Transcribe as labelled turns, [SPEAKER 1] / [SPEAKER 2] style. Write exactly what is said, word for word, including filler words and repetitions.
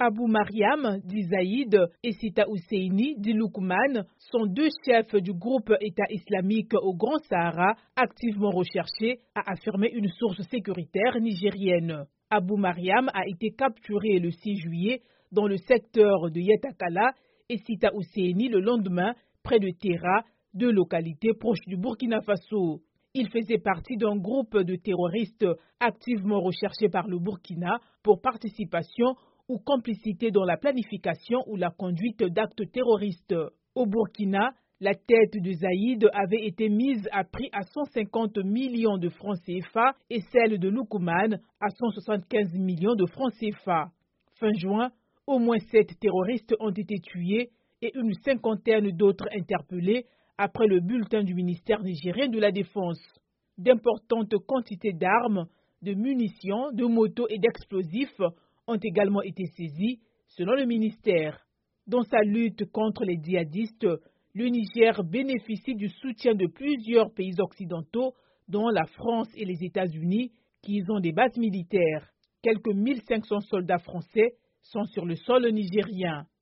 [SPEAKER 1] Abou Mariam dit Zaïd et Sita Ousseini dit Lukman sont deux chefs du groupe État islamique au Grand Sahara activement recherchés, a affirmé une source sécuritaire nigérienne. Abou Mariam a été capturé le six juillet dans le secteur de Yetakala et Sita Ousseini le lendemain près de Terra, deux localités proches du Burkina Faso. Il faisait partie d'un groupe de terroristes activement recherchés par le Burkina pour participation ou complicité dans la planification ou la conduite d'actes terroristes. Au Burkina, la tête de Zaïd avait été mise à prix à cent cinquante millions de francs C F A et celle de Lukman à cent soixante-quinze millions de francs C F A. Fin juin, au moins sept terroristes ont été tués et une cinquantaine d'autres interpellés après le bulletin du ministère nigérien de la Défense. D'importantes quantités d'armes, de munitions, de motos et d'explosifs ont également été saisies, selon le ministère. Dans sa lutte contre les djihadistes, le Niger bénéficie du soutien de plusieurs pays occidentaux, dont la France et les États-Unis, qui y ont des bases militaires. Quelques mille cinq cents soldats français sont sur le sol nigérien.